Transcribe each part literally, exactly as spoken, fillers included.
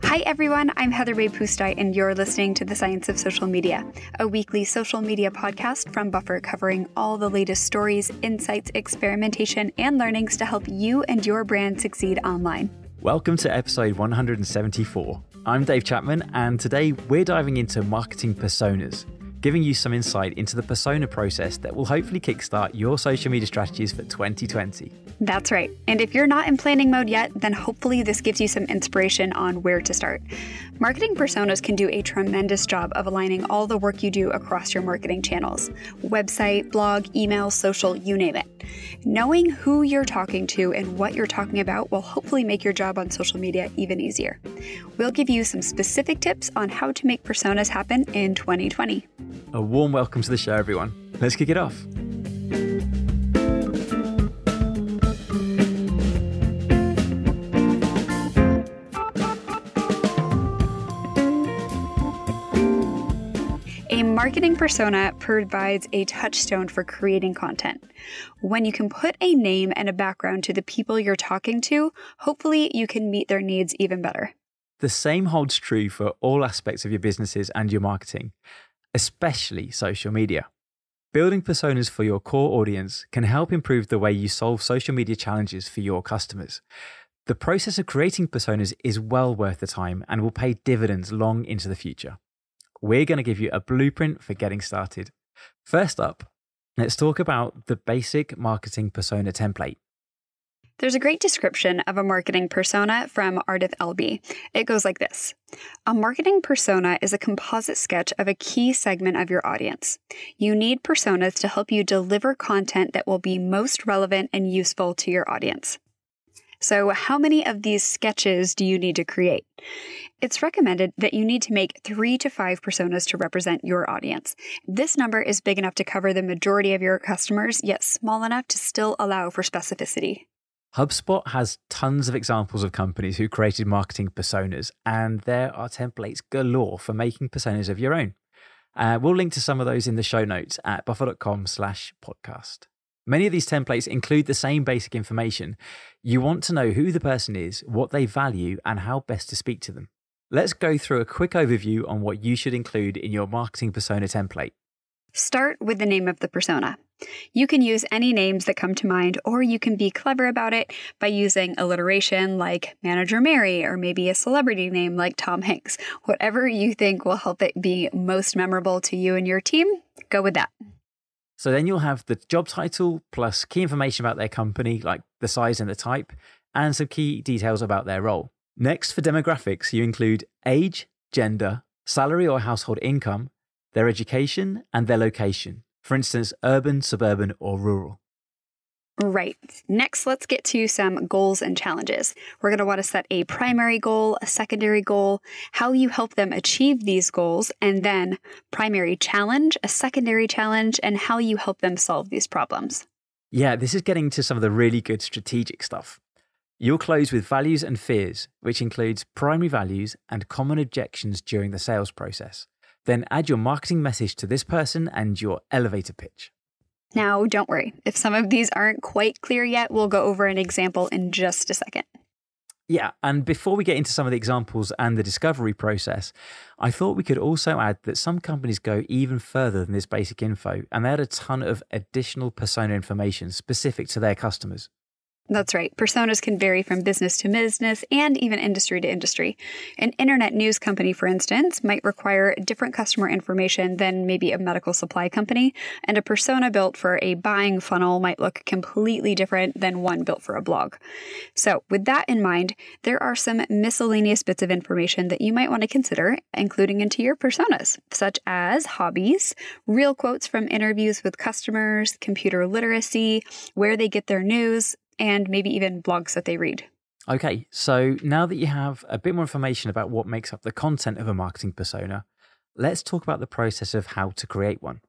Hi everyone, I'm Heather Bay Pustai, and you're listening to The Science of Social Media, a weekly social media podcast from Buffer covering all the latest stories, insights, experimentation, and learnings to help you and your brand succeed online. Welcome to episode one hundred seventy-four. I'm Dave Chapman, and today we're diving into marketing personas, giving you some insight into the persona process that will hopefully kickstart your social media strategies for twenty twenty. That's right. And if you're not in planning mode yet, then hopefully this gives you some inspiration on where to start. Marketing personas can do a tremendous job of aligning all the work you do across your marketing channels: website, blog, email, social, you name it. Knowing who you're talking to and what you're talking about will hopefully make your job on social media even easier. We'll give you some specific tips on how to make personas happen in twenty twenty. A warm welcome to the show, everyone. Let's kick it off. A marketing persona provides a touchstone for creating content. When you can put a name and a background to the people you're talking to, hopefully you can meet their needs even better. The same holds true for all aspects of your businesses and your marketing, especially social media. Building personas for your core audience can help improve the way you solve social media challenges for your customers. The process of creating personas is well worth the time and will pay dividends long into the future. We're going to give you a blueprint for getting started. First up, let's talk about the basic marketing persona template. There's a great description of a marketing persona from Ardith Elby. It goes like this. A marketing persona is a composite sketch of a key segment of your audience. You need personas to help you deliver content that will be most relevant and useful to your audience. So how many of these sketches do you need to create? It's recommended that you need to make three to five personas to represent your audience. This number is big enough to cover the majority of your customers, yet small enough to still allow for specificity. HubSpot has tons of examples of companies who created marketing personas, and there are templates galore for making personas of your own. Uh, we'll link to some of those in the show notes at buffer.com slash podcast. Many of these templates include the same basic information. You want to know who the person is, what they value, and how best to speak to them. Let's go through a quick overview on what you should include in your marketing persona template. Start with the name of the persona. You can use any names that come to mind, or you can be clever about it by using alliteration like Manager Mary, or maybe a celebrity name like Tom Hanks. Whatever you think will help it be most memorable to you and your team, go with that. So then you'll have the job title plus key information about their company, like the size and the type, and some key details about their role. Next, for demographics, you include age, gender, salary or household income, their education, and their location. For instance, urban, suburban, or rural. Right. Next, let's get to some goals and challenges. We're going to want to set a primary goal, a secondary goal, how you help them achieve these goals, and then primary challenge, a secondary challenge, and how you help them solve these problems. Yeah, this is getting to some of the really good strategic stuff. You'll close with values and fears, which includes primary values and common objections during the sales process. Then add your marketing message to this person and your elevator pitch. Now, don't worry. If some of these aren't quite clear yet, we'll go over an example in just a second. Yeah, and before we get into some of the examples and the discovery process, I thought we could also add that some companies go even further than this basic info, and they add a ton of additional persona information specific to their customers. That's right. Personas can vary from business to business and even industry to industry. An internet news company, for instance, might require different customer information than maybe a medical supply company, and a persona built for a buying funnel might look completely different than one built for a blog. So with that in mind, there are some miscellaneous bits of information that you might want to consider including into your personas, such as hobbies, real quotes from interviews with customers, computer literacy, where they get their news, and maybe even blogs that they read. Okay, so now that you have a bit more information about what makes up the content of a marketing persona, let's talk about the process of how to create one.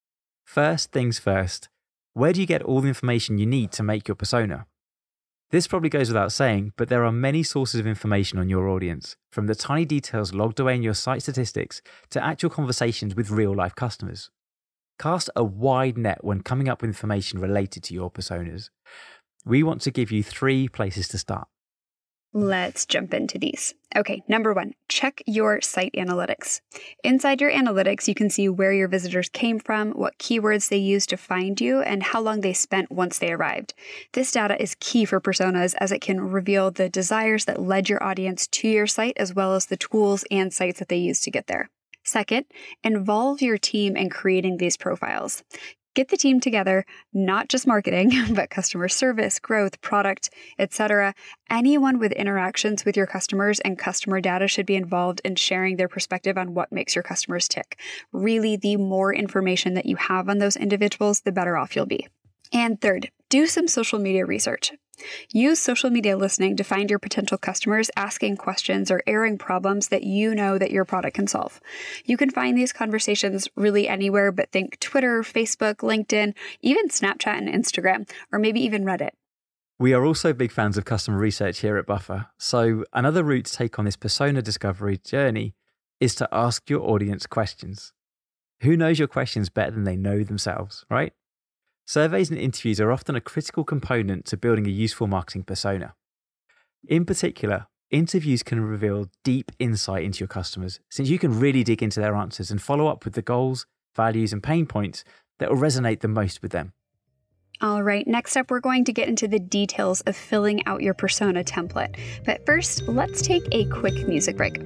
First things first, where do you get all the information you need to make your persona? This probably goes without saying, but there are many sources of information on your audience, from the tiny details logged away in your site statistics to actual conversations with real-life customers. Cast a wide net when coming up with information related to your personas. We want to give you three places to start. Let's jump into these. Okay, number one, check your site analytics. Inside your analytics, you can see where your visitors came from, what keywords they used to find you, and how long they spent once they arrived. This data is key for personas as it can reveal the desires that led your audience to your site, as well as the tools and sites that they used to get there. Second, involve your team in creating these profiles. Get the team together, not just marketing, but customer service, growth, product, et cetera. Anyone with interactions with your customers and customer data should be involved in sharing their perspective on what makes your customers tick. Really, the more information that you have on those individuals, the better off you'll be. And third, do some social media research. Use social media listening to find your potential customers asking questions or airing problems that you know that your product can solve. You can find these conversations really anywhere, but think Twitter, Facebook, LinkedIn, even Snapchat and Instagram, or maybe even Reddit. We are also big fans of customer research here at Buffer. So another route to take on this persona discovery journey is to ask your audience questions. Who knows your questions better than they know themselves, right? Surveys and interviews are often a critical component to building a useful marketing persona. In particular, interviews can reveal deep insight into your customers, since you can really dig into their answers and follow up with the goals, values, and pain points that will resonate the most with them. All right, next up, we're going to get into the details of filling out your persona template. But first, let's take a quick music break.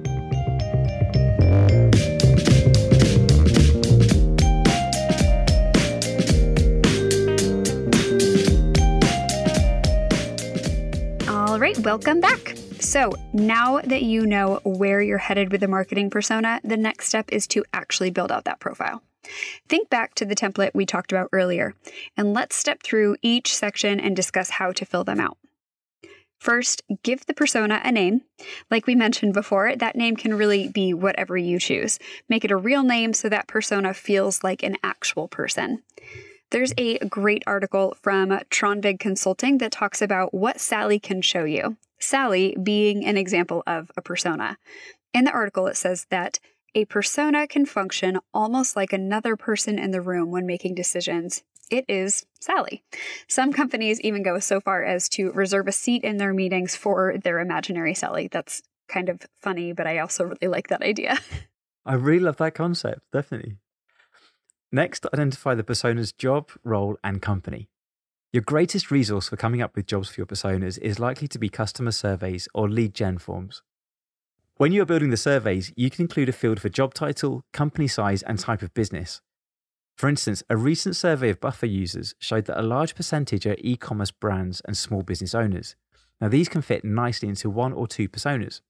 All right, welcome back. So now that you know where you're headed with the marketing persona, the next step is to actually build out that profile. Think back to the template we talked about earlier, and let's step through each section and discuss how to fill them out. First, give the persona a name. Like we mentioned before, that name can really be whatever you choose. Make it a real name so that persona feels like an actual person. There's a great article from Tronvig Consulting that talks about what Sally can show you. Sally being an example of a persona. In the article, it says that a persona can function almost like another person in the room when making decisions. It is Sally. Some companies even go so far as to reserve a seat in their meetings for their imaginary Sally. That's kind of funny, but I also really like that idea. I really love that concept, definitely. Next, identify the persona's job, role, and company. Your greatest resource for coming up with jobs for your personas is likely to be customer surveys or lead gen forms. When you are building the surveys, you can include a field for job title, company size, and type of business. For instance, a recent survey of Buffer users showed that a large percentage are e-commerce brands and small business owners. Now, these can fit nicely into one or two personas.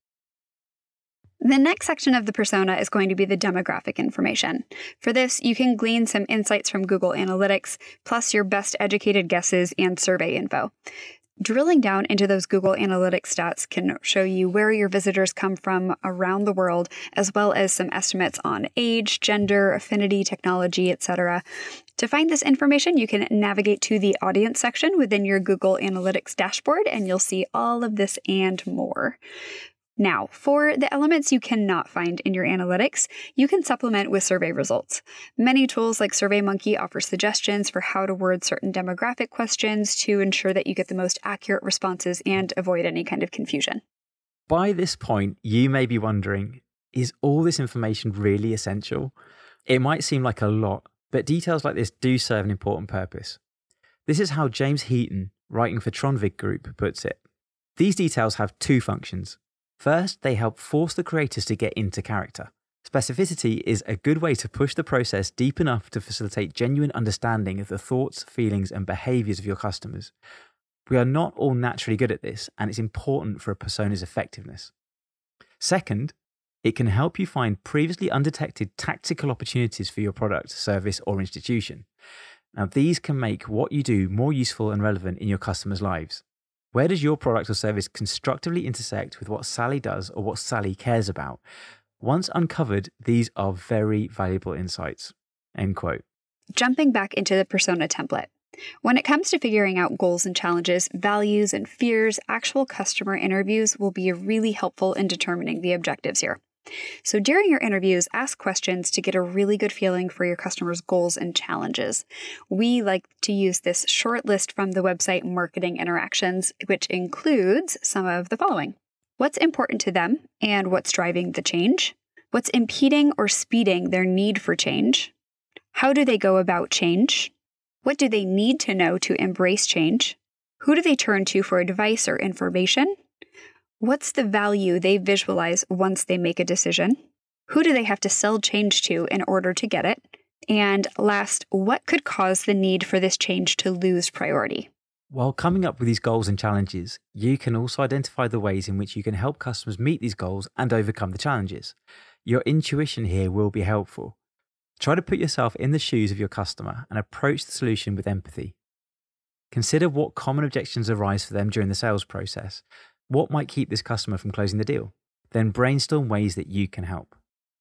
The next section of the persona is going to be the demographic information. For this, you can glean some insights from Google Analytics, plus your best educated guesses and survey info. Drilling down into those Google Analytics stats can show you where your visitors come from around the world, as well as some estimates on age, gender, affinity, technology, et cetera. To find this information, you can navigate to the audience section within your Google Analytics dashboard, and you'll see all of this and more. Now, for the elements you cannot find in your analytics, you can supplement with survey results. Many tools like SurveyMonkey offer suggestions for how to word certain demographic questions to ensure that you get the most accurate responses and avoid any kind of confusion. By this point, you may be wondering, is all this information really essential? It might seem like a lot, but details like this do serve an important purpose. This is how James Heaton, writing for Tronvig Group, puts it. These details have two functions. First, they help force the creators to get into character. Specificity is a good way to push the process deep enough to facilitate genuine understanding of the thoughts, feelings, and behaviors of your customers. We are not all naturally good at this, and it's important for a persona's effectiveness. Second, it can help you find previously undetected tactical opportunities for your product, service, or institution. Now, these can make what you do more useful and relevant in your customers' lives. Where does your product or service constructively intersect with what Sally does or what Sally cares about? Once uncovered, these are very valuable insights. End quote. Jumping back into the persona template. When it comes to figuring out goals and challenges, values and fears, actual customer interviews will be really helpful in determining the objectives here. So during your interviews, ask questions to get a really good feeling for your customers' goals and challenges. We like to use this short list from the website Marketing Interactions, which includes some of the following. What's important to them and what's driving the change? What's impeding or speeding their need for change? How do they go about change? What do they need to know to embrace change? Who do they turn to for advice or information? What's the value they visualize once they make a decision? Who do they have to sell change to in order to get it? And last, what could cause the need for this change to lose priority? While coming up with these goals and challenges, you can also identify the ways in which you can help customers meet these goals and overcome the challenges. Your intuition here will be helpful. Try to put yourself in the shoes of your customer and approach the solution with empathy. Consider what common objections arise for them during the sales process. What might keep this customer from closing the deal? Then brainstorm ways that you can help.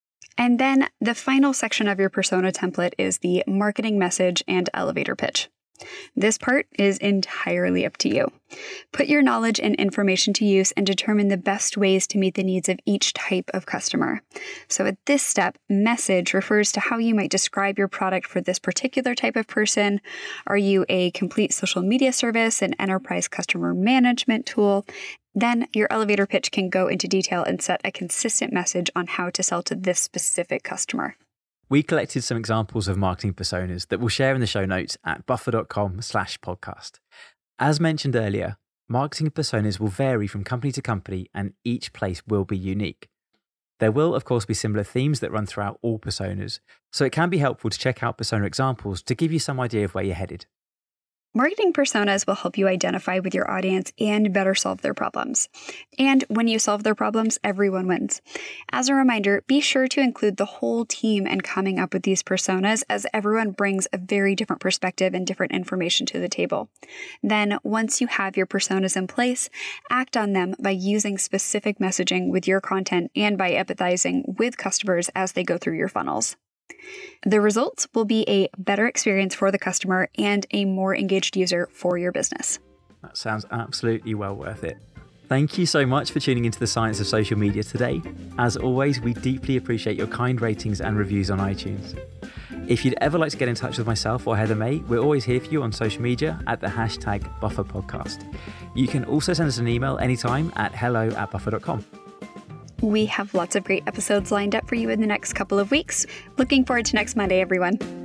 And then the final section of your persona template is the marketing message and elevator pitch. This part is entirely up to you. Put your knowledge and information to use and determine the best ways to meet the needs of each type of customer. So at this step, message refers to how you might describe your product for this particular type of person. Are you a complete social media service, an enterprise customer management tool? Then your elevator pitch can go into detail and set a consistent message on how to sell to this specific customer. We collected some examples of marketing personas that we'll share in the show notes at buffer.com slash podcast. As mentioned earlier, marketing personas will vary from company to company and each place will be unique. There will, of course, be similar themes that run throughout all personas, so it can be helpful to check out persona examples to give you some idea of where you're headed. Marketing personas will help you identify with your audience and better solve their problems. And when you solve their problems, everyone wins. As a reminder, be sure to include the whole team in coming up with these personas, as everyone brings a very different perspective and different information to the table. Then, once you have your personas in place, act on them by using specific messaging with your content and by empathizing with customers as they go through your funnels. The results will be a better experience for the customer and a more engaged user for your business. That sounds absolutely well worth it. Thank you so much for tuning into the Science of Social Media today. As always, we deeply appreciate your kind ratings and reviews on iTunes. If you'd ever like to get in touch with myself or Heather May, we're always here for you on social media at the hashtag Buffer Podcast. You can also send us an email anytime at hello at buffer dot com. We have lots of great episodes lined up for you in the next couple of weeks. Looking forward to next Monday, everyone.